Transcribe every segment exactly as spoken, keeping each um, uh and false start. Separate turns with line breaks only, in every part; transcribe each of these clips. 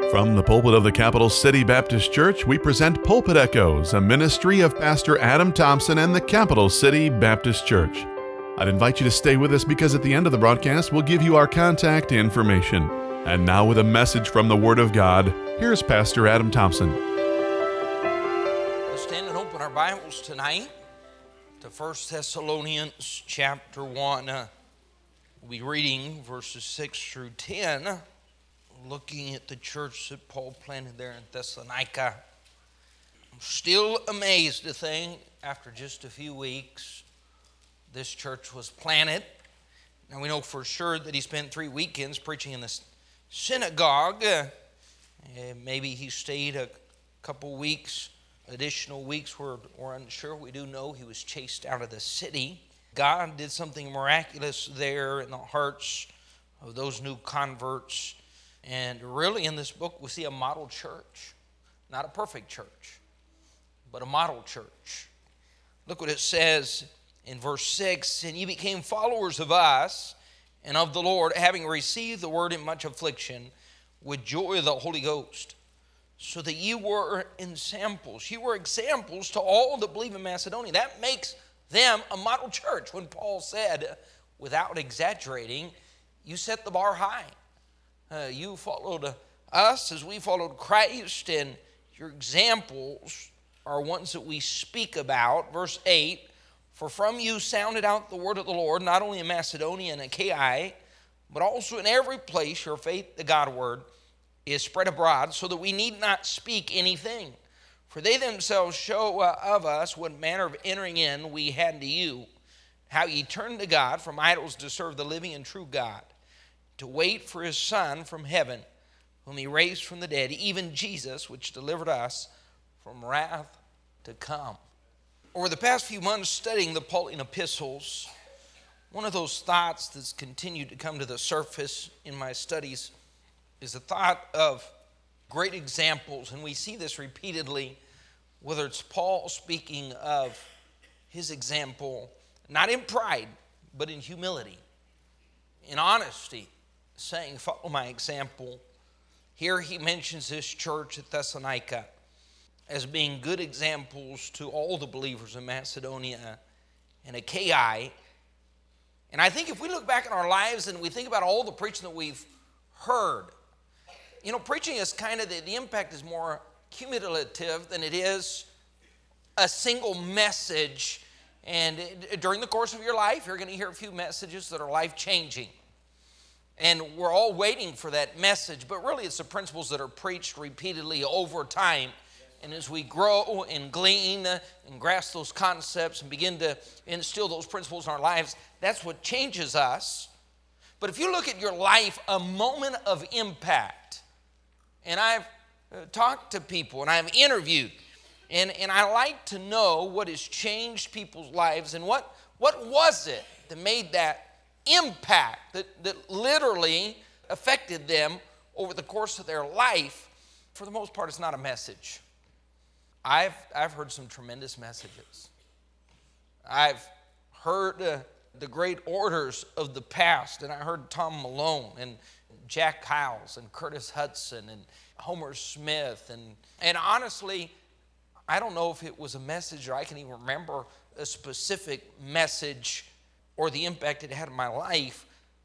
From the pulpit of the Capital City Baptist Church, we present Pulpit Echoes, a ministry of Pastor Adam Thompson and the Capital City Baptist Church. I'd invite you to stay with us because at the end of the broadcast, we'll give you our contact information. And now with a message from the Word of God, here's Pastor Adam Thompson.
Let's stand and open our Bibles tonight to First Thessalonians chapter one. Uh, we'll be reading verses six through ten. Looking at the church that Paul planted there in Thessalonica. I'm still amazed to think, after just a few weeks, this church was planted. Now we know for sure that he spent three weekends preaching in the synagogue. Uh, maybe he stayed a couple weeks, additional weeks, we're, we're unsure. We do know he was chased out of the city. God did something miraculous there in the hearts of those new converts. And really in this book we see a model church. Not a perfect church, but a model church. Look what it says in verse six. And ye became followers of us and of the Lord, having received the word in much affliction, with joy of the Holy Ghost, so that ye were ensamples. You were examples to all that believe in Macedonia. That makes them a model church. When Paul said, without exaggerating, you set the bar high. Uh, you followed us as we followed Christ, and your examples are ones that we speak about. Verse eight, for from you sounded out the word of the Lord, not only in Macedonia and Achaia, but also in every place your faith, the God word, is spread abroad, so that we need not speak anything. For they themselves show uh, of us what manner of entering in we had to you, how ye turned to God from idols to serve the living and true God, to wait for his Son from heaven, whom he raised from the dead, even Jesus, which delivered us from wrath to come. Over the past few months studying the Pauline epistles, one of those thoughts that's continued to come to the surface in my studies is the thought of great examples. And we see this repeatedly, whether it's Paul speaking of his example, not in pride, but in humility, in honesty, saying, follow my example. Here he mentions this church at Thessalonica as being good examples to all the believers in Macedonia and Achaia. And I think if we look back in our lives and we think about all the preaching that we've heard, you know, preaching is kind of, the, the impact is more cumulative than it is a single message. And during the course of your life, you're going to hear a few messages that are life-changing. And we're all waiting for that message, but really it's the principles that are preached repeatedly over time. And as we grow and glean and grasp those concepts and begin to instill those principles in our lives, that's what changes us. But if you look at your life, a moment of impact, and I've talked to people and I've interviewed, and, and I like to know what has changed people's lives and what, what was it that made that impact that, that literally affected them over the course of their life. For the most part, it's not a message. I've, I've heard some tremendous messages. I've heard uh, the great orators of the past, and I heard Tom Malone and Jack Hyles and Curtis Hudson and Homer Smith. And, and honestly, I don't know if it was a message or I can even remember a specific message or the impact it had on my life.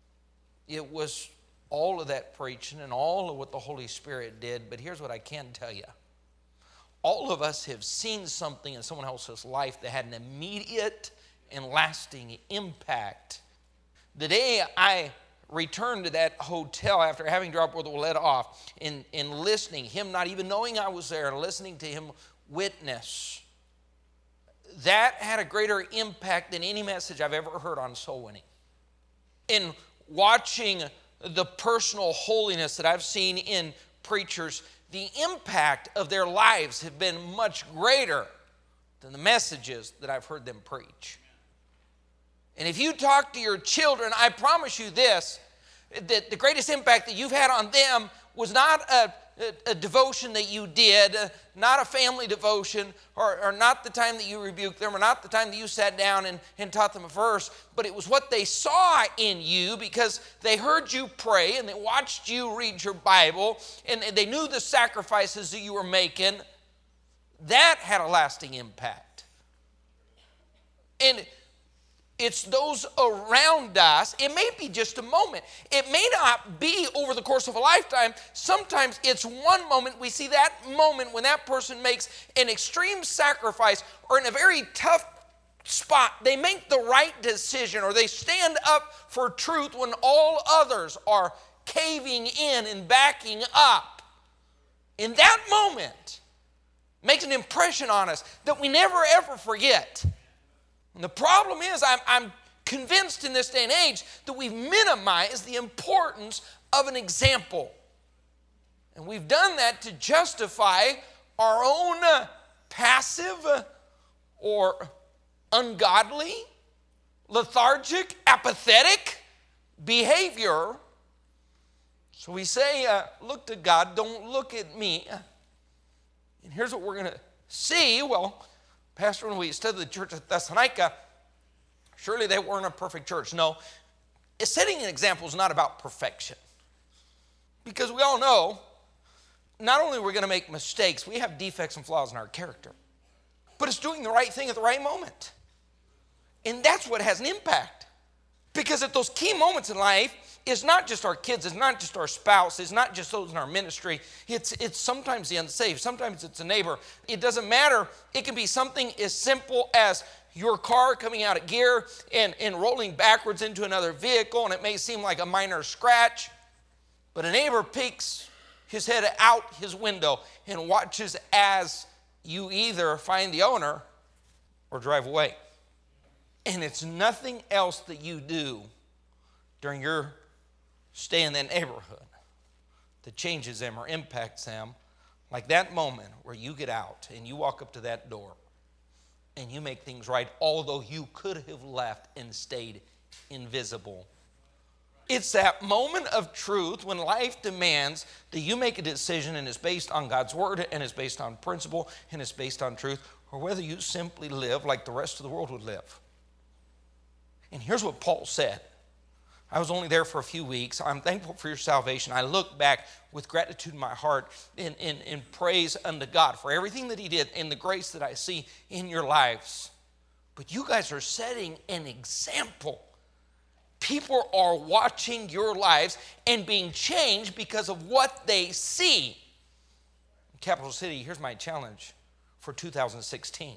It was all of that preaching and all of what the Holy Spirit did. But here's what I can tell you. All of us have seen something in someone else's life that had an immediate and lasting impact. The day I returned to that hotel after having dropped where they let off and, and listening, him not even knowing I was there, and listening to him witness, that had a greater impact than any message I've ever heard on soul winning. In watching the personal holiness that I've seen in preachers, the impact of their lives have been much greater than the messages that I've heard them preach. And if you talk to your children, I promise you this, that the greatest impact that you've had on them was not a, a, a devotion that you did, uh, not a family devotion, or, or not the time that you rebuked them, or not the time that you sat down and, and taught them a verse, but it was what they saw in you because they heard you pray and they watched you read your Bible and they knew the sacrifices that you were making. That had a lasting impact. And it's those around us. It may be just a moment. It may not be over the course of a lifetime. Sometimes it's one moment. We see that moment when that person makes an extreme sacrifice or in a very tough spot. They make the right decision or they stand up for truth when all others are caving in and backing up. In that moment, makes an impression on us that we never ever forget. And the problem is, I'm, I'm convinced in this day and age that we've minimized the importance of an example. And we've done that to justify our own uh, passive uh, or ungodly, lethargic, apathetic behavior. So we say, uh, look to God, don't look at me. And here's what we're going to see. Well, Pastor, when we studied the church at Thessalonica, surely they weren't a perfect church. No, setting an example is not about perfection. Because we all know, not only are we going to make mistakes, we have defects and flaws in our character. But it's doing the right thing at the right moment. And that's what has an impact. Because at those key moments in life, it's not just our kids, it's not just our spouse, it's not just those in our ministry. It's, it's sometimes the unsafe, sometimes it's a neighbor. It doesn't matter. It can be something as simple as your car coming out of gear and, and rolling backwards into another vehicle, and it may seem like a minor scratch, but a neighbor peeks his head out his window and watches as you either find the owner or drive away. And it's nothing else that you do during your stay in that neighborhood that changes them or impacts them, like that moment where you get out and you walk up to that door and you make things right, although you could have left and stayed invisible. It's that moment of truth when life demands that you make a decision and it's based on God's word and it's based on principle and it's based on truth, or whether you simply live like the rest of the world would live. And here's what Paul said. I was only there for a few weeks. I'm thankful for your salvation. I look back with gratitude in my heart in, in, in praise unto God for everything that he did and the grace that I see in your lives. But you guys are setting an example. People are watching your lives and being changed because of what they see. Capital City, here's my challenge for two thousand sixteen.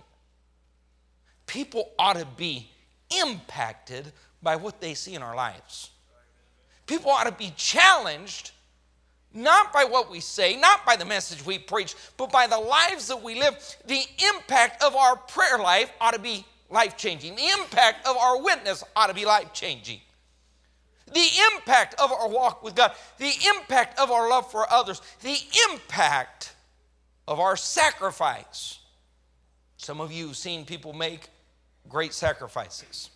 People ought to be impacted by what they see in our lives. People ought to be challenged not by what we say, not by the message we preach, but by the lives that we live. The impact of our prayer life ought to be life-changing. The impact of our witness ought to be life-changing. The impact of our walk with God, the impact of our love for others, the impact of our sacrifice. Some of you have seen people make great sacrifices.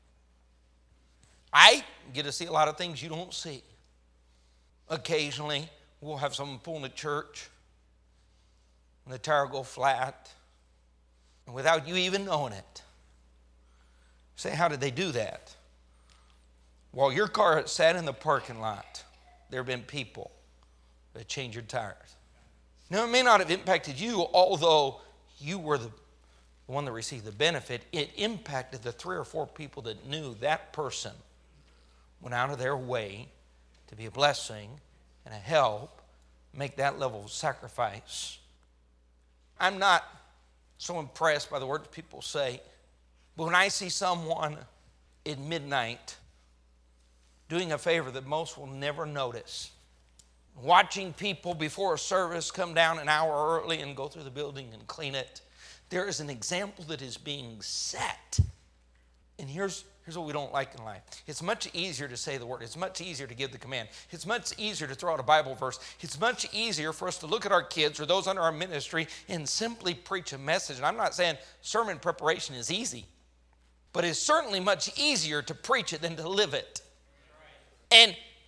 I get to see a lot of things you don't see. Occasionally, we'll have someone pull in the church, and the tire will go flat, and without you even knowing it. Say, how did they do that? While your car had sat in the parking lot, there have been people that changed your tires. Now, it may not have impacted you, although you were the one that received the benefit. It impacted the three or four people that knew that person went out of their way to be a blessing and a help, make that level of sacrifice. I'm not so impressed by the words people say, but when I see someone at midnight doing a favor that most will never notice, watching people before a service come down an hour early and go through the building and clean it, there is an example that is being set. And here's, here's what we don't like in life. It's much easier to say the word. It's much easier to give the command. It's much easier to throw out a Bible verse. It's much easier for us to look at our kids or those under our ministry and simply preach a message. And I'm not saying sermon preparation is easy, but it's certainly much easier to preach it than to live it. And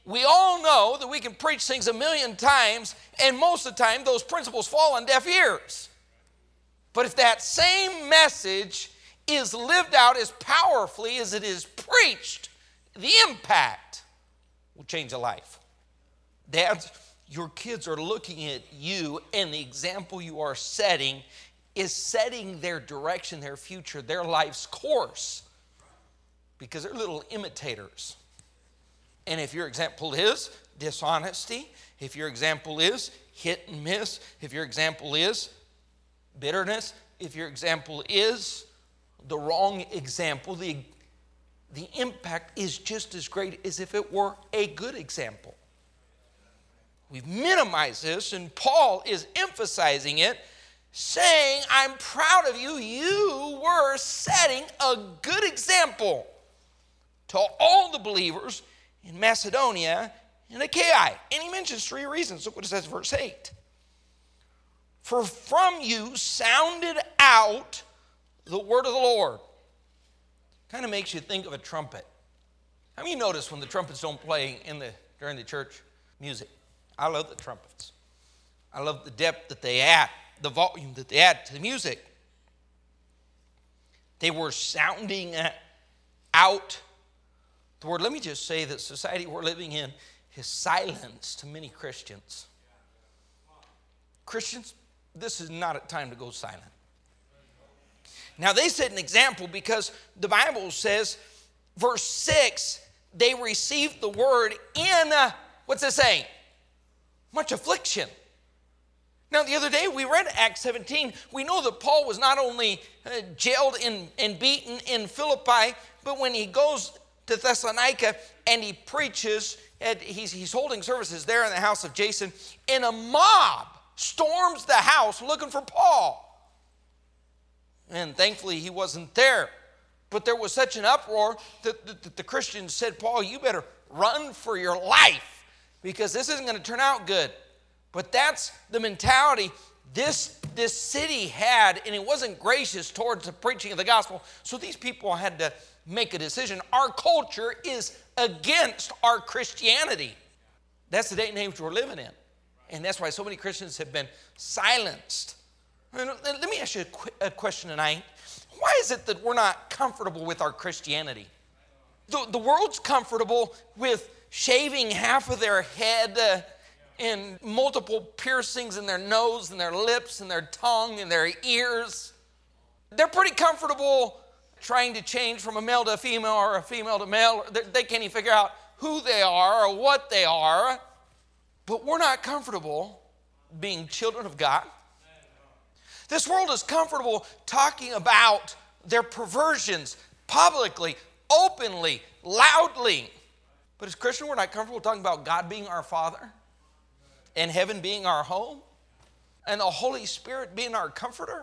we all know that we can preach things a million times, and most of the time those principles fall on deaf ears. But if that same message is lived out as powerfully as it is preached, the impact will change a life. Dads, your kids are looking at you, and the example you are setting is setting their direction, their future, their life's course, because they're little imitators. And if your example is dishonesty, if your example is hit and miss, if your example is bitterness, if your example is the wrong example, the, the impact is just as great as if it were a good example. We've minimized this, and Paul is emphasizing it, saying, I'm proud of you. You were setting a good example to all the believers in Macedonia and Achaia. And he mentions three reasons. Look what it says in verse eight. For from you sounded out the word of the Lord. Kind of makes you think of a trumpet. How many of you notice when the trumpets don't play in the during the church music? I love the trumpets. I love the depth that they add, the volume that they add to the music. They were sounding out the word. Let me just say that society we're living in has silenced many Christians. Christians, this is not a time to go silent. Now, they set an example because the Bible says, verse six, they received the word in, uh, what's it saying? Much affliction. Now, the other day we read Acts seventeen. We know that Paul was not only uh, jailed and, and beaten in Philippi, but when he goes to Thessalonica and he preaches, and he's, he's holding services there in the house of Jason, and a mob storms the house looking for Paul. And thankfully he wasn't there. But there was such an uproar that, that, that the Christians said, Paul, you better run for your life because this isn't going to turn out good. But that's the mentality this, this city had, and it wasn't gracious towards the preaching of the gospel. So these people had to make a decision. Our culture is against our Christianity. That's the day and age we're living in. And that's why so many Christians have been silenced. I mean, let me ask you a, qu- a question tonight. Why is it that we're not comfortable with our Christianity? The, the world's comfortable with shaving half of their head uh, and multiple piercings in their nose and their lips and their tongue and their ears. They're pretty comfortable trying to change from a male to a female or a female to male. They, they can't even figure out who they are or what they are. But we're not comfortable being children of God. This world is comfortable talking about their perversions publicly, openly, loudly. But as Christians, we're not comfortable talking about God being our Father and heaven being our home and the Holy Spirit being our comforter.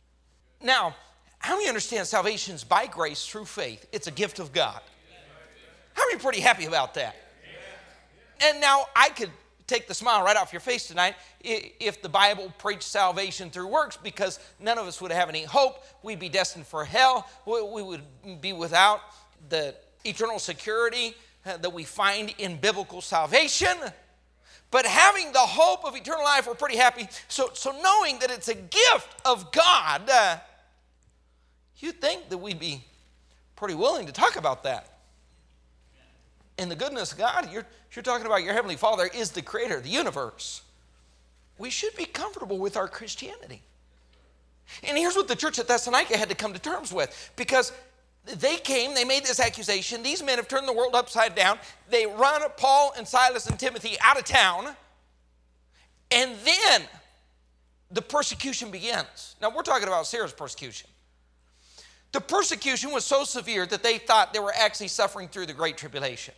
Now, how many understand salvation is by grace through faith? It's a gift of God. How many are pretty happy about that? And now I could take the smile right off your face tonight if the Bible preached salvation through works, because none of us would have any hope. We'd be destined for hell. We would be without the eternal security that we find in biblical salvation. But having the hope of eternal life, we're pretty happy. So, so knowing that it's a gift of God, uh, you'd think that we'd be pretty willing to talk about that. And the goodness of God, you're, you're talking about your Heavenly Father is the creator of the universe. We should be comfortable with our Christianity. And here's what the church at Thessalonica had to come to terms with. Because they came, they made this accusation. These men have turned the world upside down. They run Paul and Silas and Timothy out of town. And then the persecution begins. Now we're talking about serious persecution. The persecution was so severe that they thought they were actually suffering through the Great Tribulation.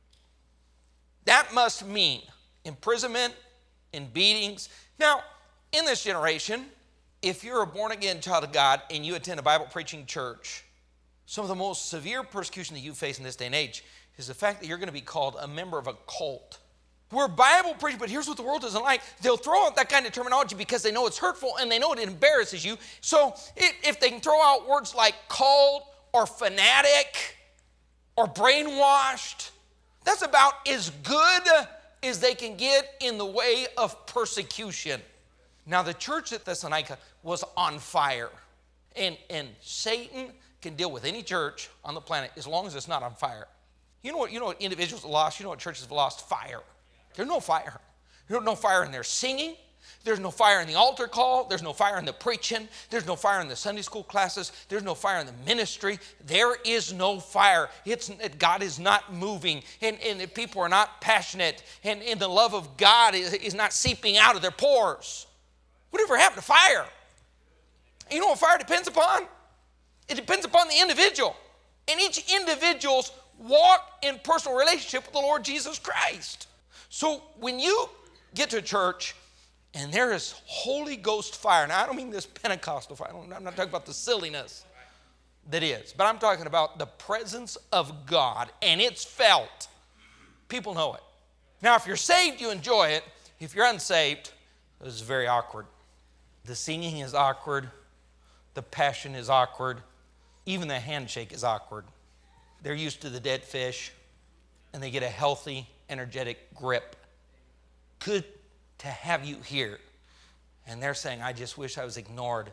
That must mean imprisonment and beatings. Now, in this generation, if you're a born-again child of God and you attend a Bible-preaching church, some of the most severe persecution that you face in this day and age is the fact that you're going to be called a member of a cult. We're Bible preaching, but here's what the world doesn't like. They'll throw out that kind of terminology because they know it's hurtful and they know it embarrasses you. So it, if they can throw out words like cult or fanatic or brainwashed, That's about as good as they can get in the way of persecution. Now, the church at Thessalonica was on fire. And, and Satan can deal with any church on the planet as long as it's not on fire. You know what, you know what individuals have lost? You know what churches have lost? Fire. There's no fire. There's no fire in their singing. There's no fire in the altar call. There's no fire in the preaching. There's no fire in the Sunday school classes. There's no fire in the ministry. There is no fire. It's God is not moving, and, and people are not passionate, and, and the love of God is, is not seeping out of their pores. Whatever happened to fire? You know what fire depends upon? It depends upon the individual. And each individual's walk in personal relationship with the Lord Jesus Christ. So when you get to church and there is Holy Ghost fire, now I don't mean this Pentecostal fire, I'm not talking about the silliness that is, but I'm talking about the presence of God, and it's felt. People know it. Now, if you're saved, you enjoy it. If you're unsaved, this is very awkward. The singing is awkward. The passion is awkward. Even the handshake is awkward. They're used to the dead fish, and they get a healthy, energetic grip. Good to have you here. And they're saying, I just wish I was ignored.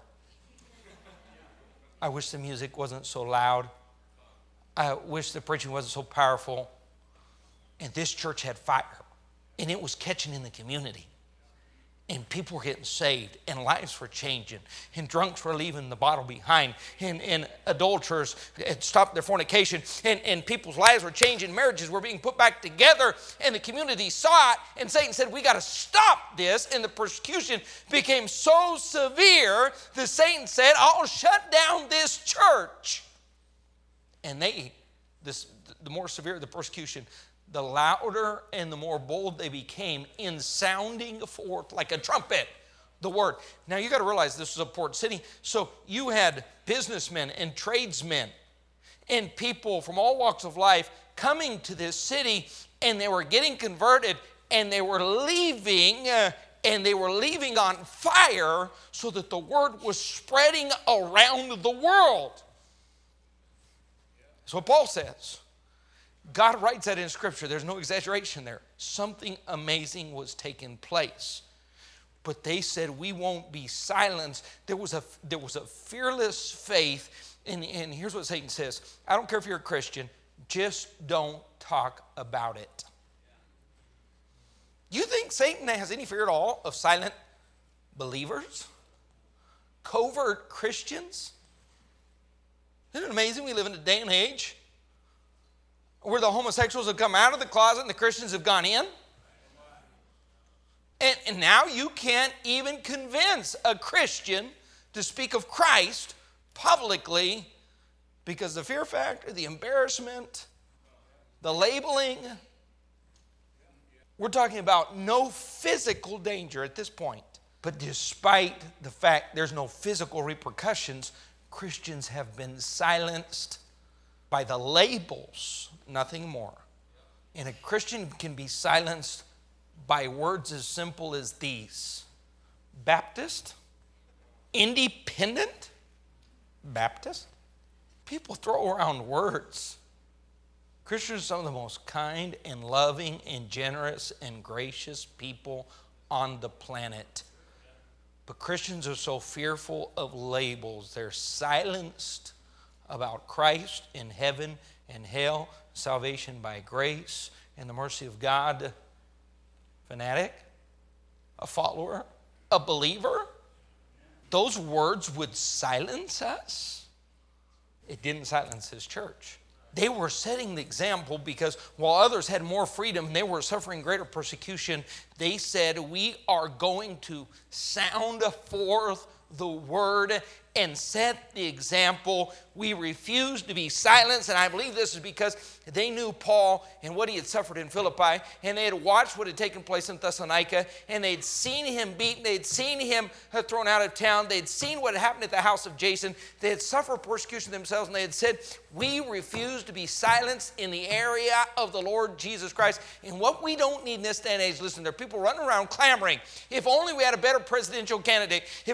I wish the music wasn't so loud. I wish the preaching wasn't so powerful. And this church had fire, and it was catching in the community. And people were getting saved, and lives were changing, and drunks were leaving the bottle behind, and, and adulterers had stopped their fornication, and, and people's lives were changing, marriages were being put back together, and the community saw it, and Satan said, we got to stop this, and the persecution became so severe that Satan said, I'll shut down this church. And they, this, the more severe the persecution, the louder and the more bold they became in sounding forth like a trumpet the word. Now you got to realize this was a port city, so you had businessmen and tradesmen and people from all walks of life coming to this city, and they were getting converted, and they were leaving, uh, and they were leaving on fire so that the word was spreading around the world. That's what Paul says. God writes that in Scripture. There's no exaggeration there. Something amazing was taking place. But they said, we won't be silenced. There was a, there was a fearless faith. And, and here's what Satan says. I don't care if you're a Christian. Just don't talk about it. You think Satan has any fear at all of silent believers? Covert Christians? Isn't it amazing we live in a day and age where the homosexuals have come out of the closet and the Christians have gone in? And, and now you can't even convince a Christian to speak of Christ publicly because the fear factor, the embarrassment, the labeling. We're talking about no physical danger at this point. But despite the fact there's no physical repercussions, Christians have been silenced by the labels, nothing more. And a Christian can be silenced by words as simple as these. Baptist? Independent? Baptist? People throw around words. Christians are some of the most kind and loving and generous and gracious people on the planet. But Christians are so fearful of labels. They're silenced about Christ in heaven and hell, salvation by grace and the mercy of God. Fanatic, a follower, a believer. Those words would silence us. It didn't silence his church. They were setting the example because while others had more freedom, they were suffering greater persecution. They said, we are going to sound forth the word and set the example. We refuse to be silenced, and I believe this is because they knew Paul and what he had suffered in Philippi, and they had watched what had taken place in Thessalonica, and they'd seen him beaten, they'd seen him thrown out of town, they'd seen what had happened at the house of Jason, they had suffered persecution themselves, and they had said, we refuse to be silenced in the area of the Lord Jesus Christ. And what we don't need in this day and age, listen, there are people running around clamoring, if only we had a better presidential candidate, if only we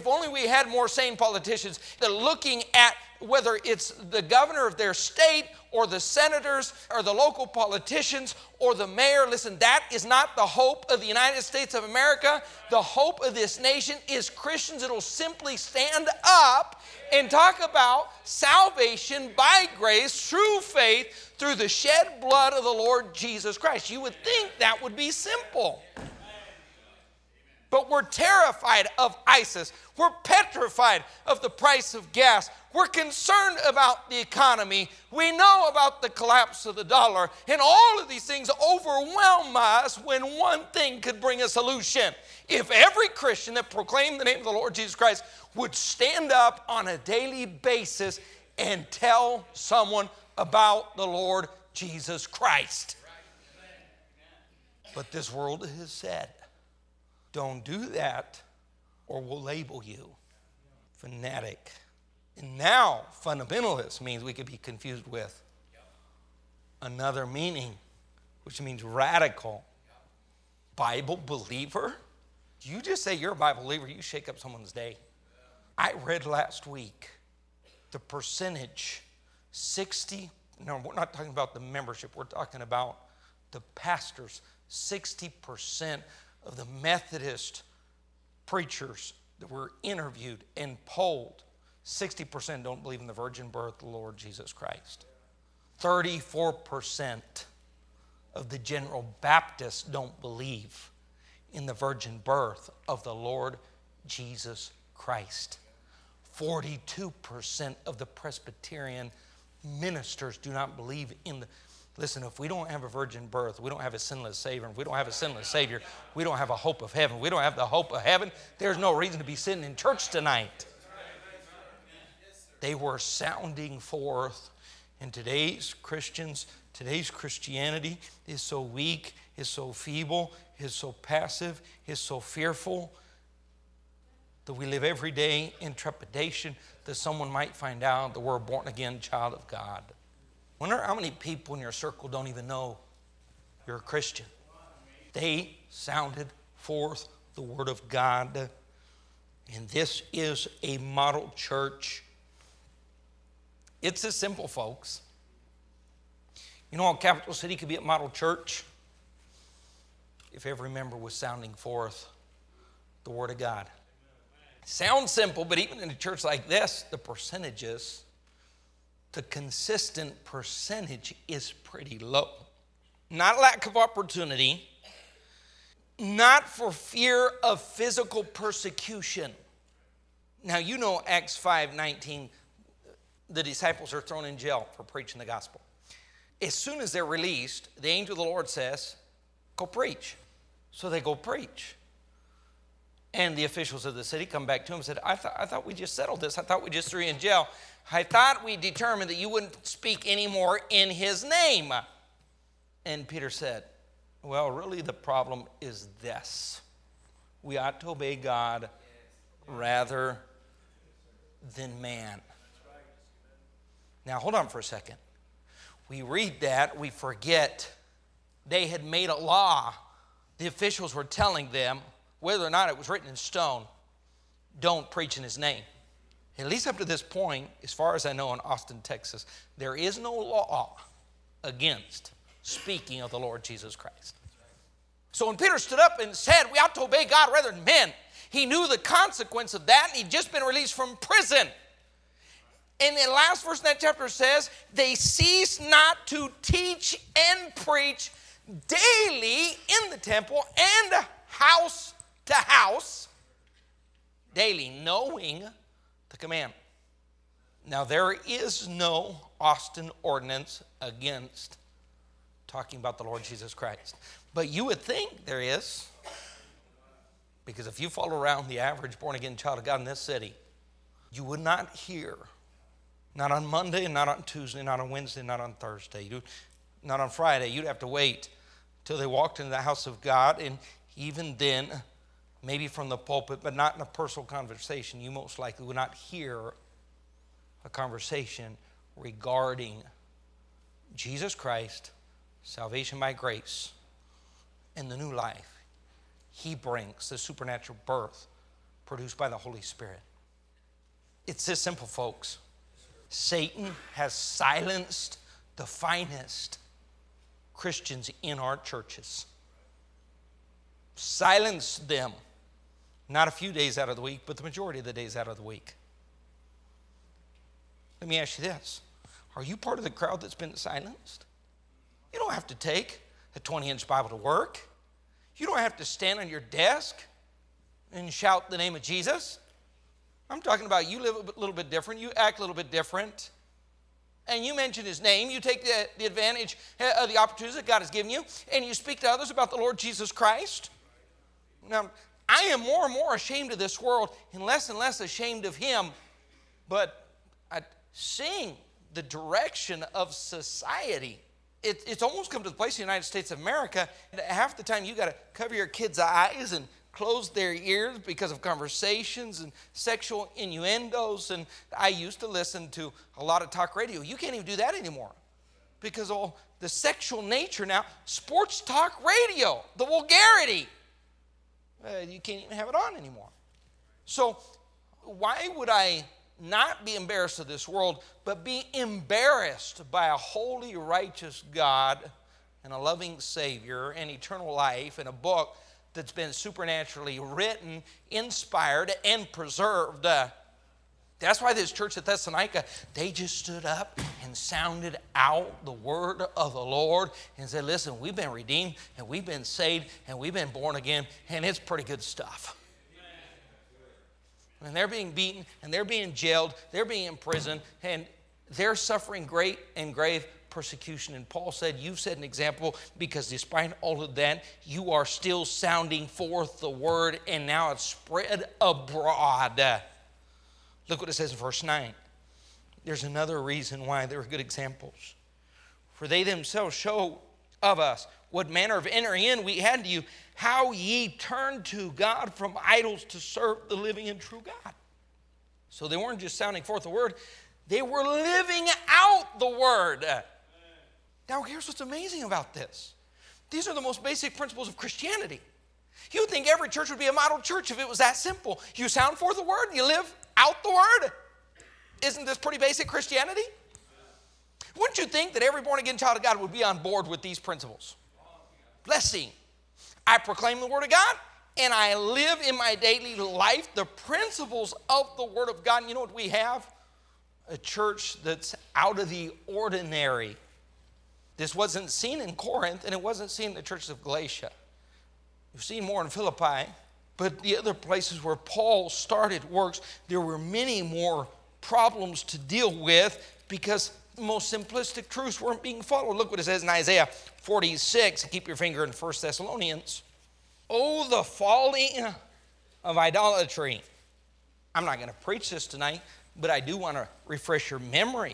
had more sane politicians. They're looking at whether it's the governor of their state or the senators or the local politicians or the mayor. Listen, that is not the hope of the United States of America. The hope of this nation is Christians that will simply stand up and talk about salvation by grace through faith through the shed blood of the Lord Jesus Christ. You would think that would be simple. But we're terrified of ISIS. We're petrified of the price of gas. We're concerned about the economy. We know about the collapse of the dollar. And all of these things overwhelm us when one thing could bring a solution. If every Christian that proclaimed the name of the Lord Jesus Christ would stand up on a daily basis and tell someone about the Lord Jesus Christ. But this world has said, don't do that or we'll label you fanatic. And now fundamentalist means we could be confused with another meaning, which means radical. Bible believer? You just say you're a Bible believer, you shake up someone's day. I read last week the percentage, sixty, no, we're not talking about the membership, we're talking about the pastors, sixty percent of the Methodist preachers that were interviewed and polled, sixty percent don't believe in the virgin birth of the Lord Jesus Christ. thirty-four percent of the General Baptists don't believe in the virgin birth of the Lord Jesus Christ. forty-two percent of the Presbyterian ministers do not believe in the Listen, if we don't have a virgin birth, we don't have a sinless Savior. If we don't have a sinless Savior, we don't have a hope of heaven. We don't have the hope of heaven. There's no reason to be sitting in church tonight. They were sounding forth. And today's Christians, today's Christianity is so weak, is so feeble, is so passive, is so fearful that we live every day in trepidation that someone might find out that we're a born-again child of God. I wonder how many people in your circle don't even know you're a Christian. They sounded forth the word of God. And this is a model church. It's as simple, folks. You know how Capital City could be a model church? If every member was sounding forth the word of God. Sounds simple, but even in a church like this, the percentages, the consistent percentage is pretty low. Not lack of opportunity, not for fear of physical persecution. Now, you know Acts five nineteen, the disciples are thrown in jail for preaching the gospel. As soon as they're released, the angel of the Lord says, go preach. So they go preach. And the officials of the city come back to him and said, I, th- I thought we just settled this. I thought we just threw you in jail. I thought we determined that you wouldn't speak anymore in his name. And Peter said, well, really the problem is this. We ought to obey God rather than man. Now, hold on for a second. We read that, we forget they had made a law. The officials were telling them, whether or not it was written in stone, don't preach in his name. At least up to this point, as far as I know in Austin, Texas, there is no law against speaking of the Lord Jesus Christ. So when Peter stood up and said, we ought to obey God rather than men, he knew the consequence of that, and he'd just been released from prison. And the last verse in that chapter says, they cease not to teach and preach daily in the temple and house to house, daily, knowing the command. Now, there is no Austin ordinance against talking about the Lord Jesus Christ. But you would think there is, because if you follow around the average born-again child of God in this city, you would not hear, not on Monday, and not on Tuesday, not on Wednesday, not on Thursday, not on Friday. You'd have to wait till they walked into the house of God, and even then, maybe from the pulpit, but not in a personal conversation, you most likely would not hear a conversation regarding Jesus Christ, salvation by grace, and the new life He brings, the supernatural birth produced by the Holy Spirit. It's this simple, folks. Satan has silenced the finest Christians in our churches. Silenced them. Not a few days out of the week, but the majority of the days out of the week. Let me ask you this. Are you part of the crowd that's been silenced? You don't have to take a twenty-inch Bible to work. You don't have to stand on your desk and shout the name of Jesus. I'm talking about you live a little bit different. You act a little bit different. And you mention his name. You take the, the advantage of the opportunities that God has given you, and you speak to others about the Lord Jesus Christ. Now, I am more and more ashamed of this world and less and less ashamed of him. But I, seeing the direction of society, it, it's almost come to the place in the United States of America, half the time you got to cover your kids' eyes and close their ears because of conversations and sexual innuendos. And I used to listen to a lot of talk radio. You can't even do that anymore because all the sexual nature now, sports talk radio, the vulgarity, uh, you can't even have it on anymore. So why would I not be embarrassed of this world, but be embarrassed by a holy, righteous God and a loving Savior and eternal life and a book that's been supernaturally written, inspired, and preserved? Uh, that's why this church at Thessalonica, they just stood up and sounded out the word of the Lord and said, listen, we've been redeemed, and we've been saved, and we've been born again, and it's pretty good stuff. And they're being beaten, and they're being jailed, they're being imprisoned, and they're suffering great and grave persecution. And Paul said, you've set an example because despite all of that, you are still sounding forth the word, and now it's spread abroad. Look what it says in verse nine. There's another reason why they're good examples. For they themselves show of us what manner of entering in we had to you, how ye turned to God from idols to serve the living and true God. So they weren't just sounding forth the word, they were living out the word. Now here's what's amazing about this. These are the most basic principles of Christianity. You would think every church would be a model church if it was that simple. You sound forth the word, you live out the word. Isn't this pretty basic Christianity? Wouldn't you think that every born-again child of God would be on board with these principles? Blessing. I proclaim the word of God, and I live in my daily life the principles of the word of God. And you know what we have? A church that's out of the ordinary. This wasn't seen in Corinth, and it wasn't seen in the churches of Galatia. You've seen more in Philippi, but the other places where Paul started works, there were many more problems to deal with because the most simplistic truths weren't being followed. Look what it says in Isaiah forty-six. Keep your finger in First Thessalonians. Oh, the folly of idolatry. I'm not going to preach this tonight, but I do want to refresh your memory.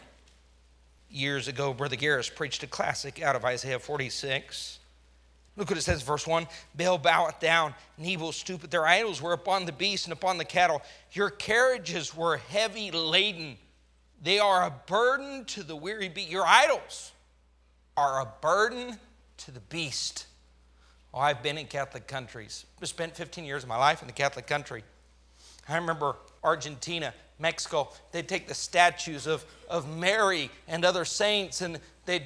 Years ago, Brother Garris preached a classic out of Isaiah forty-six. Look what it says, verse one. Baal boweth down, Nebo stoopeth. Their idols were upon the beast and upon the cattle. Your carriages were heavy laden. They are a burden to the weary beast. Your idols are a burden to the beast. Oh, I've been in Catholic countries. I've spent fifteen years of my life in the Catholic country. I remember Argentina, Mexico. They'd take the statues of, of Mary and other saints, and they'd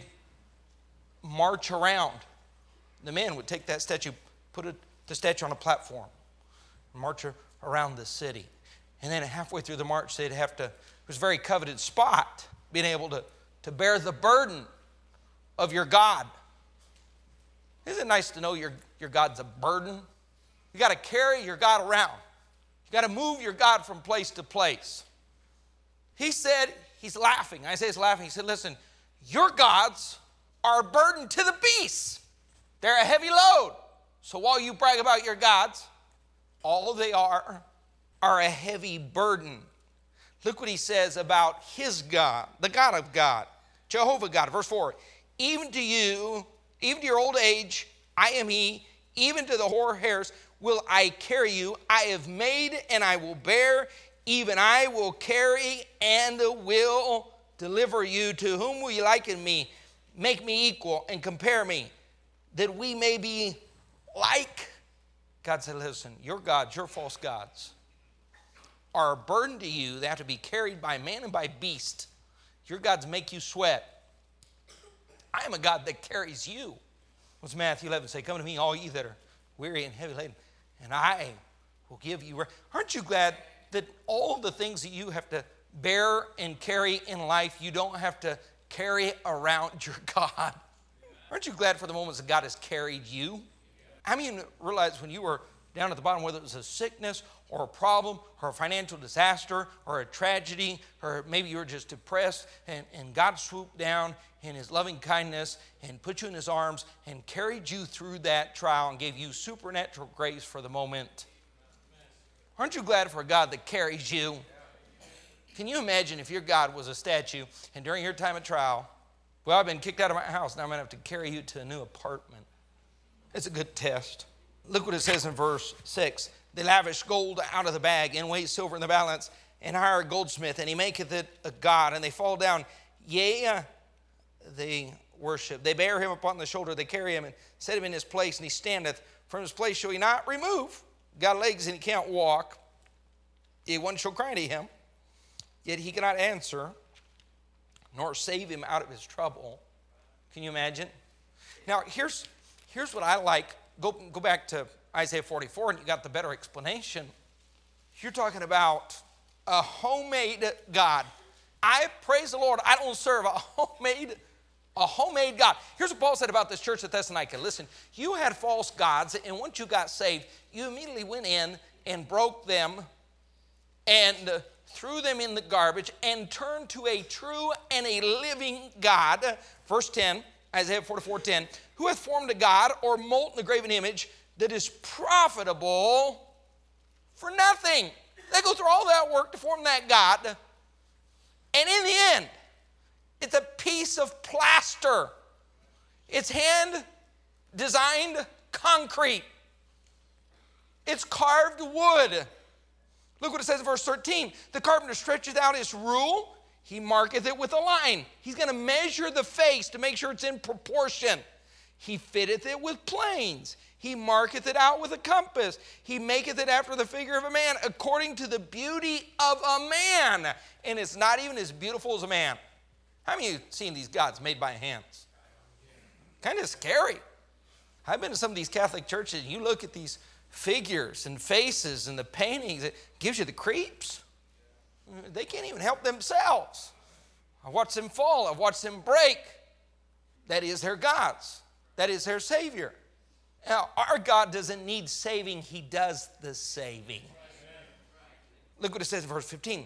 march around. The men would take that statue, put it, the statue on a platform, and march around the city. And then halfway through the march, they'd have to, it was a very coveted spot, being able to, to bear the burden of your God. Isn't it nice to know your, your God's a burden? You got to carry your God around. You got to move your God from place to place. He said, he's laughing. Isaiah's laughing. He said, listen, your gods are a burden to the beasts. They're a heavy load. So while you brag about your gods, all they are are a heavy burden. Look what he says about his God, the God of God, Jehovah God. Verse four, even to you, even to your old age, I am he, even to the hoar hairs will I carry you. I have made and I will bear, even I will carry and will deliver you. To whom will you liken me? Make me equal and compare me, that we may be like. God said, listen, your gods, your false gods, are a burden to you. They have to be carried by man and by beast. Your gods make you sweat. I am a God that carries you. What's Matthew eleven say? Come to me, all ye that are weary and heavy laden, and I will give you rest. Aren't you glad that all the things that you have to bear and carry in life, you don't have to carry around your God? Aren't you glad for the moments that God has carried you? How many of you realize when you were down at the bottom, whether it was a sickness or a problem or a financial disaster or a tragedy, or maybe you were just depressed, and, and God swooped down in his loving kindness and put you in his arms and carried you through that trial and gave you supernatural grace for the moment? Aren't you glad for a God that carries you? Can you imagine if your God was a statue and during your time of trial, well, I've been kicked out of my house, now I'm going to have to carry you to a new apartment. It's a good test. Look what it says in verse six. They lavish gold out of the bag and weigh silver in the balance and hire a goldsmith, and he maketh it a god, and they fall down. Yea, they worship. They bear him upon the shoulder, they carry him and set him in his place, and he standeth. From his place shall he not remove. Got legs and he can't walk. Yea, one shall cry to him, yet he cannot answer, nor save him out of his trouble. Can you imagine? Now, here's, here's what I like. Go, go back to Isaiah forty-four, and you got the better explanation. You're talking about a homemade God. I praise the Lord, I don't serve a homemade, a homemade God. Here's what Paul said about this church at Thessalonica. Listen, you had false gods, and once you got saved, you immediately went in and broke them and uh, threw them in the garbage and turned to a true and a living God. Verse ten, Isaiah forty-four ten, who hath formed a God or molten a graven image that is profitable for nothing. They go through all that work to form that God, and in the end, it's a piece of plaster. It's hand-designed concrete. It's carved wood. Look what it says in verse thirteen. The carpenter stretcheth out his rule. He marketh it with a line. He's going to measure the face to make sure it's in proportion. He fitteth it with planes. He marketh it out with a compass. He maketh it after the figure of a man, according to the beauty of a man. And it's not even as beautiful as a man. How many of you have seen these gods made by hands? Kind of scary. I've been to some of these Catholic churches, and you look at these figures and faces and the paintings, it gives you the creeps. They can't even help themselves. I watch them fall. I watch them break. That is their gods. That is their Savior. Now, our God doesn't need saving. He does the saving. Look what it says in verse fifteen.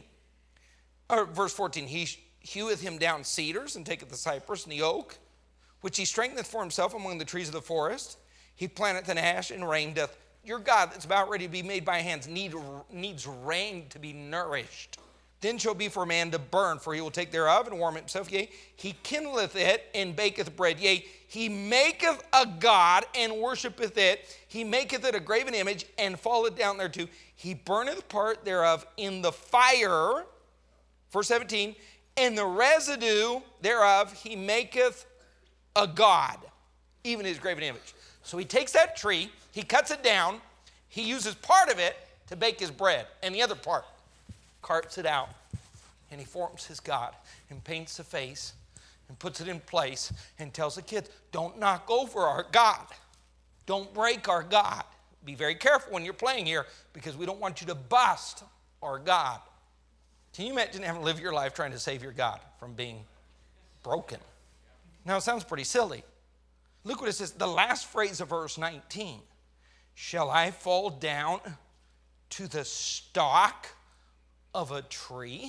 Or verse fourteen. He heweth him down cedars and taketh the cypress and the oak, which he strengtheneth for himself among the trees of the forest. He planteth an ash, and rain doth. Your God that's about ready to be made by hands need, needs rain to be nourished. Then shall be for a man to burn, for he will take thereof and warm himself. Yea, he kindleth it and baketh bread. Yea, he maketh a god and worshipeth it. He maketh it a graven image and falleth down thereto. He burneth part thereof in the fire. Verse seventeen, and the residue thereof he maketh a god, even his graven image. So he takes that tree, he cuts it down, he uses part of it to bake his bread, and the other part carts it out, and he forms his God and paints the face and puts it in place and tells the kids, don't knock over our God. Don't break our God. Be very careful when you're playing here, because we don't want you to bust our God. Can you imagine having to live your life trying to save your God from being broken? Now, it sounds pretty silly. Look what it says, the last phrase of verse nineteen. Shall I fall down to the stalk of a tree?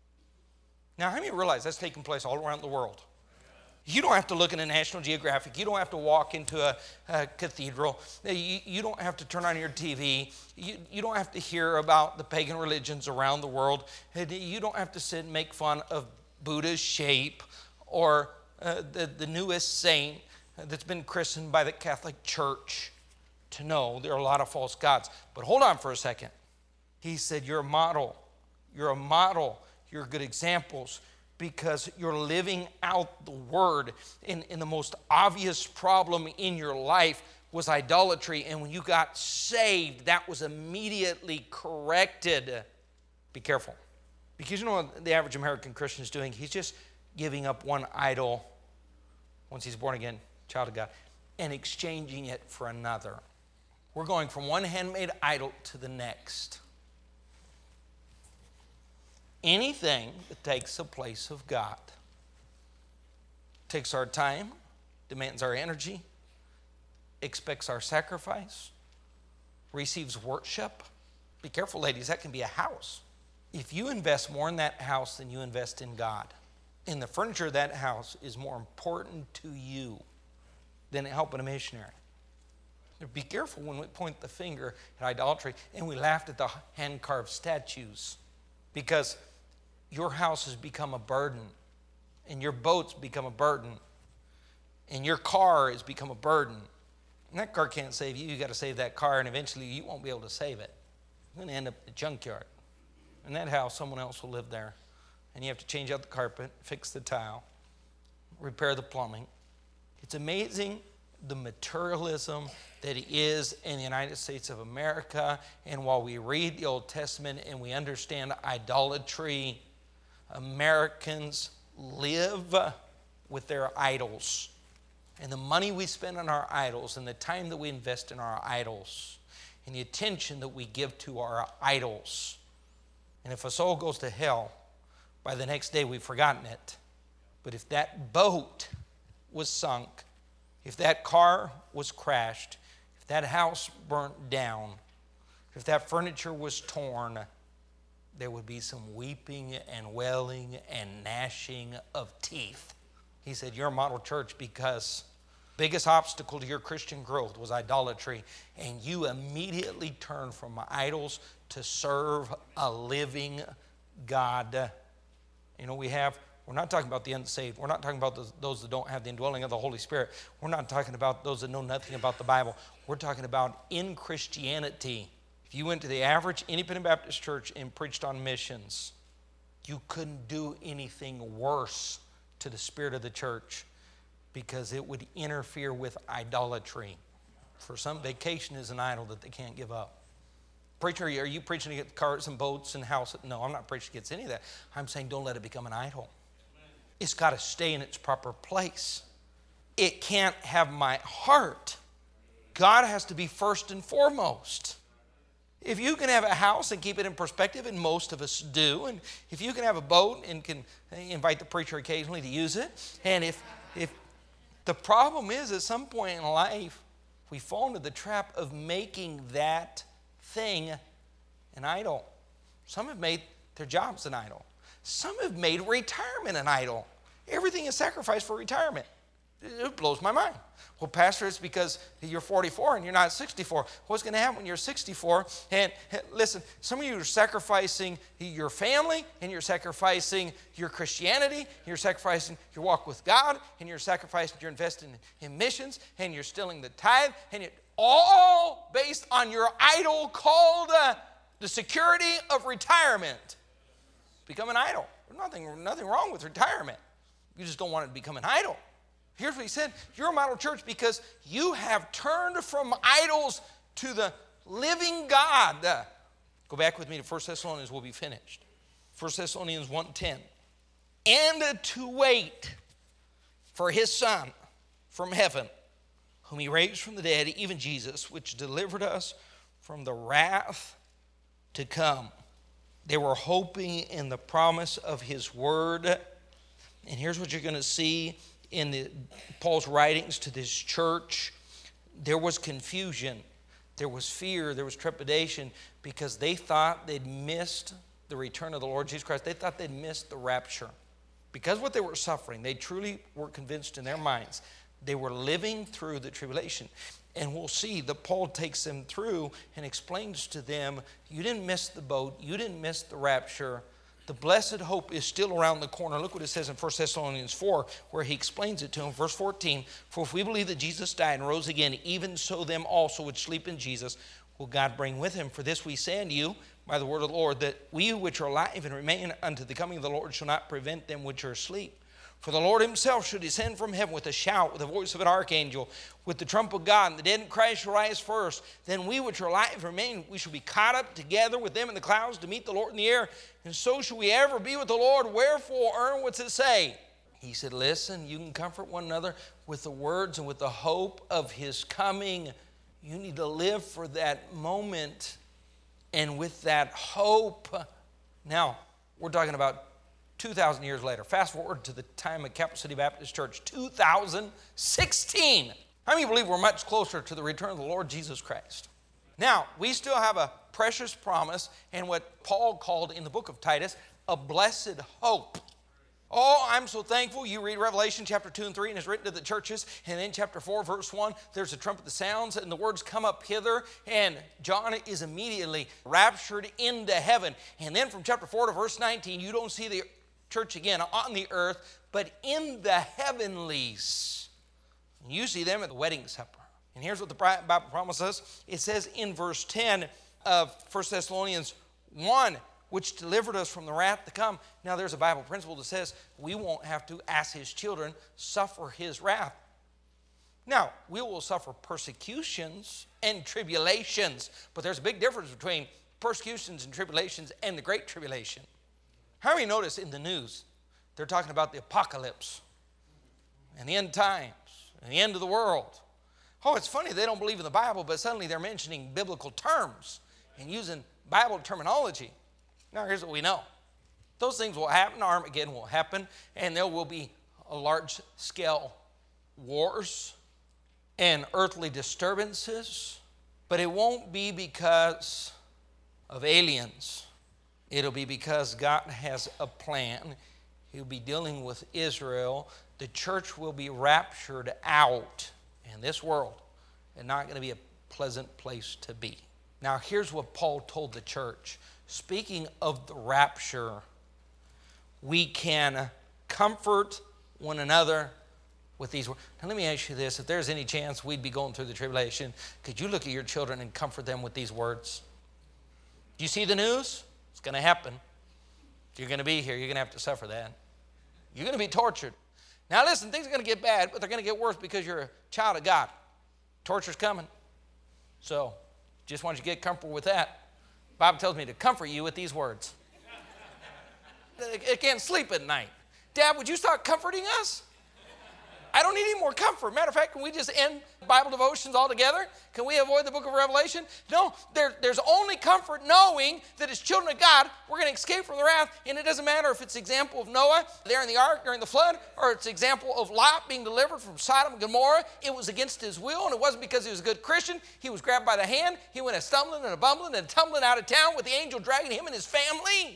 Now, how many realize that's taking place all around the world? You don't have to look in a National Geographic. You don't have to walk into a, a cathedral. You, you don't have to turn on your T V. You, you don't have to hear about the pagan religions around the world. You don't have to sit and make fun of Buddha's shape or uh, the, the newest saint that's been christened by the Catholic Church to know there are a lot of false gods. But hold on for a second. He said, you're a model. You're a model. You're good examples because you're living out the word. And, and the most obvious problem in your life was idolatry. And when you got saved, that was immediately corrected. Be careful. Because you know what the average American Christian is doing? He's just giving up one idol once he's born again, child of God, and exchanging it for another. We're going from one handmade idol to the next. Anything that takes the place of God takes our time, demands our energy, expects our sacrifice, receives worship. Be careful, ladies, that can be a house. If you invest more in that house than you invest in God, and the furniture of that house is more important to you than helping a missionary. Be careful when we point the finger at idolatry and we laughed at the hand-carved statues, because your house has become a burden, and your boat's become a burden, and your car has become a burden. And that car can't save you. You got to save that car, and eventually you won't be able to save it. You're going to end up in the junkyard. In that house, someone else will live there. And you have to change out the carpet, fix the tile, repair the plumbing. It's amazing the materialism that is in the United States of America. And while we read the Old Testament and we understand idolatry, Americans live with their idols. And the money we spend on our idols, and the time that we invest in our idols, and the attention that we give to our idols. And if a soul goes to hell, by the next day we've forgotten it. But if that boat was sunk, if that car was crashed, if that house burnt down, if that furniture was torn, there would be some weeping and wailing and gnashing of teeth. He said, you're a model church because the biggest obstacle to your Christian growth was idolatry, and you immediately turned from idols to serve a living God. You know, we have, we're not talking about the unsaved. We're not talking about those, those that don't have the indwelling of the Holy Spirit. We're not talking about those that know nothing about the Bible. We're talking about in Christianity. If you went to the average independent Baptist church and preached on missions, you couldn't do anything worse to the spirit of the church, because it would interfere with idolatry. For some, vacation is an idol that they can't give up. Preacher, are you preaching against cars and boats and houses? No, I'm not preaching against any of that. I'm saying don't let it become an idol. It's got to stay in its proper place. It can't have my heart. God has to be first and foremost. If you can have a house and keep it in perspective, and most of us do, and if you can have a boat and can invite the preacher occasionally to use it, and if if the problem is at some point in life we fall into the trap of making that thing an idol. Some have made their jobs an idol. Some have made retirement an idol. Everything is sacrificed for retirement. It blows my mind. Well, Pastor, it's because you're forty-four and you're not sixty-four. What's going to happen when you're sixty-four? And listen, some of you are sacrificing your family, and you're sacrificing your Christianity, you're sacrificing your walk with God, and you're sacrificing your investment in, in missions, and you're stealing the tithe, and it all based on your idol called uh, the security of retirement. Become an idol. There's nothing, nothing wrong with retirement. You just don't want it to become an idol. Here's what he said. You're a model church because you have turned from idols to the living God. Uh, go back with me to First Thessalonians. We'll be finished. First Thessalonians one ten. And to wait for his Son from heaven, whom he raised from the dead, even Jesus, which delivered us from the wrath to come. They were hoping in the promise of his word. And here's what you're going to see in the, Paul's writings to this church. There was confusion, there was fear, there was trepidation, because they thought they'd missed the return of the Lord Jesus Christ. They thought they'd missed the rapture. Because what they were suffering, they truly were convinced in their minds they were living through the tribulation. And we'll see that Paul takes them through and explains to them, you didn't miss the boat, you didn't miss the rapture. The blessed hope is still around the corner. Look what it says in First Thessalonians four, where he explains it to them. Verse fourteen, for if we believe that Jesus died and rose again, even so them also which sleep in Jesus will God bring with him. For this we say unto you by the word of the Lord, that we which are alive and remain unto the coming of the Lord shall not prevent them which are asleep. For the Lord himself shall descend from heaven with a shout, with the voice of an archangel, with the trump of God, and the dead in Christ shall rise first. Then we which are alive remain, we shall be caught up together with them in the clouds to meet the Lord in the air. And so shall we ever be with the Lord. Wherefore, Ern, what's it say? He said, listen, you can comfort one another with the words and with the hope of his coming. You need to live for that moment and with that hope. Now, we're talking about two thousand years later. Fast forward to the time of Capital City Baptist Church, two thousand sixteen. How many believe we're much closer to the return of the Lord Jesus Christ? Now, we still have a precious promise and what Paul called in the book of Titus, a blessed hope. Oh, I'm so thankful. You read Revelation chapter two and three, and it's written to the churches. And then chapter four, verse one, there's a trumpet that sounds, and the words come up hither, and John is immediately raptured into heaven. And then from chapter four to verse nineteen, you don't see the church again on the earth, but in the heavenlies. And you see them at the wedding supper. And here's what the Bible promises. It says in verse ten of First Thessalonians one, which delivered us from the wrath to come. Now there's a Bible principle that says we won't have to, as his children, suffer his wrath. Now, we will suffer persecutions and tribulations, but there's a big difference between persecutions and tribulations and the great tribulation. How many notice in the news, they're talking about the apocalypse and the end times and the end of the world. Oh, it's funny, they don't believe in the Bible, but suddenly they're mentioning biblical terms and using Bible terminology. Now, here's what we know. Those things will happen. Armageddon will happen, and there will be a large-scale wars and earthly disturbances, but it won't be because of aliens. It'll be because God has a plan. He'll be dealing with Israel. The church will be raptured out, and this world is not going to be a pleasant place to be. Now, here's what Paul told the church. Speaking of the rapture, we can comfort one another with these words. Now, let me ask you this. If there's any chance we'd be going through the tribulation, could you look at your children and comfort them with these words? Do you see the news? It's going to happen. You're going to be here. You're going to have to suffer that. You're going to be tortured. Now, listen, things are going to get bad, but they're going to get worse because you're a child of God. Torture's coming. So, just want you to get comfortable with that. The Bible tells me to comfort you with these words. I can't sleep at night. Dad, would you start comforting us? I don't need any more comfort. Matter of fact, can we just end Bible devotions altogether? Can we avoid the book of Revelation? No, there, there's only comfort knowing that as children of God, we're going to escape from the wrath, and it doesn't matter if it's the example of Noah there in the ark during the flood, or it's the example of Lot being delivered from Sodom and Gomorrah. It was against his will, and it wasn't because he was a good Christian. He was grabbed by the hand. He went a stumbling and a bumbling and tumbling out of town with the angel dragging him and his family.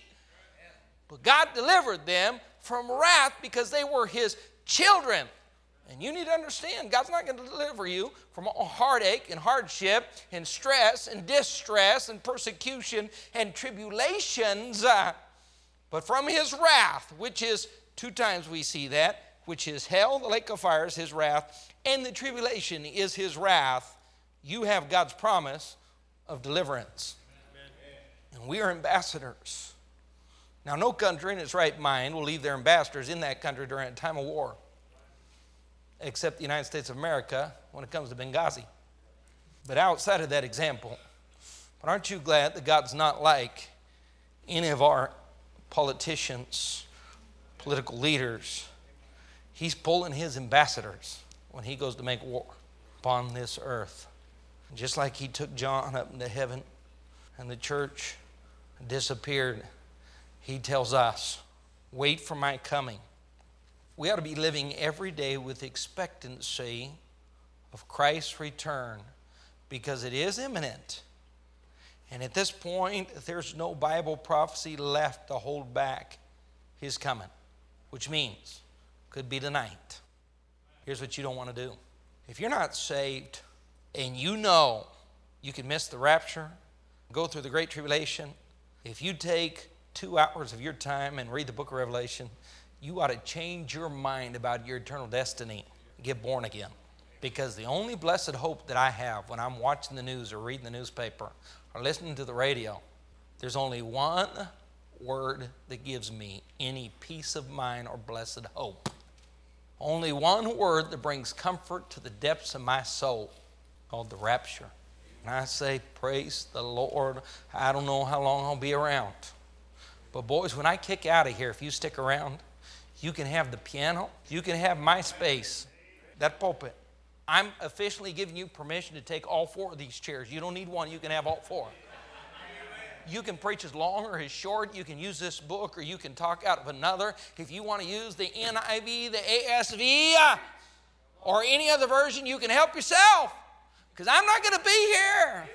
But God delivered them from wrath because they were his children. And you need to understand, God's not going to deliver you from all heartache and hardship and stress and distress and persecution and tribulations, uh, but from his wrath, which is, two times we see that, which is hell, the lake of fire is his wrath, and the tribulation is his wrath. You have God's promise of deliverance. Amen. And we are ambassadors. Now, no country in its right mind will leave their ambassadors in that country during a time of war, except the United States of America when it comes to Benghazi. But outside of that example, but aren't you glad that God's not like any of our politicians, political leaders? He's pulling his ambassadors when he goes to make war upon this earth. Just like he took John up into heaven and the church disappeared, he tells us, wait for my coming. We ought to be living every day with expectancy of Christ's return because it is imminent. And at this point, there's no Bible prophecy left to hold back his coming, which means could be tonight. Here's what you don't want to do. If you're not saved and you know you can miss the rapture, go through the great tribulation, if you take two hours of your time and read the book of Revelation, you ought to change your mind about your eternal destiny. Get born again. Because the only blessed hope that I have when I'm watching the news or reading the newspaper or listening to the radio, there's only one word that gives me any peace of mind or blessed hope. Only one word that brings comfort to the depths of my soul, called the rapture. And I say, praise the Lord. I don't know how long I'll be around. But boys, when I kick out of here, if you stick around, you can have the piano. You can have my space, that pulpit. I'm officially giving you permission to take all four of these chairs. You don't need one. You can have all four. You can preach as long or as short. You can use this book or you can talk out of another. If you want to use the N I V, the A S V, or any other version, you can help yourself. Because I'm not going to be here.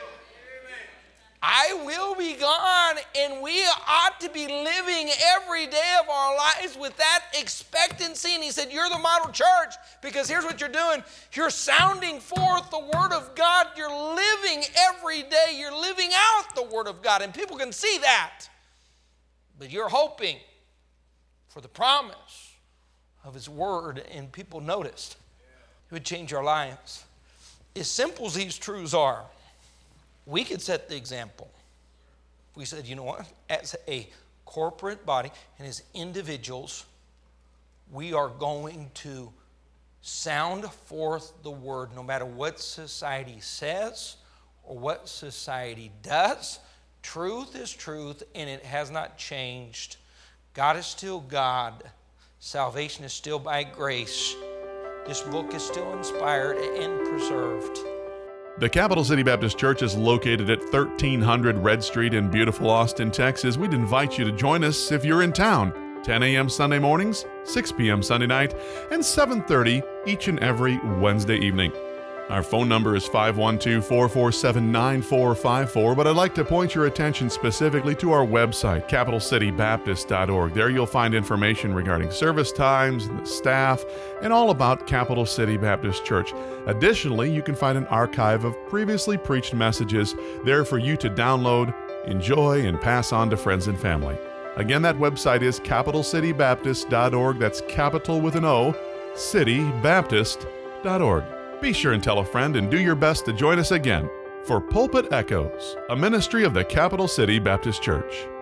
I will be gone, and we ought to be living every day of our lives with that expectancy. And he said, you're the model church, because here's what you're doing. You're sounding forth the Word of God. You're living every day. You're living out the Word of God, and people can see that. But you're hoping for the promise of His Word, and people noticed. It would change our lives. As simple as these truths are, we could set the example. We said, you know what? As a corporate body and as individuals, we are going to sound forth the word no matter what society says or what society does. Truth is truth, and it has not changed. God is still God. Salvation is still by grace. This book is still inspired and preserved.
The Capital City Baptist Church is located at thirteen hundred Red Street in beautiful Austin, Texas. We'd invite you to join us if you're in town. ten a.m. Sunday mornings, six p.m. Sunday night, and seven thirty each and every Wednesday evening. Our phone number is five one two, four four seven, nine four five four, but I'd like to point your attention specifically to our website, capital city baptist dot org. There you'll find information regarding service times, and the staff, and all about Capital City Baptist Church. Additionally, you can find an archive of previously preached messages there for you to download, enjoy, and pass on to friends and family. Again, that website is capital city baptist dot org. That's capital with an O, city baptist dot org. Be sure and tell a friend and do your best to join us again for Pulpit Echoes, a ministry of the Capital City Baptist Church.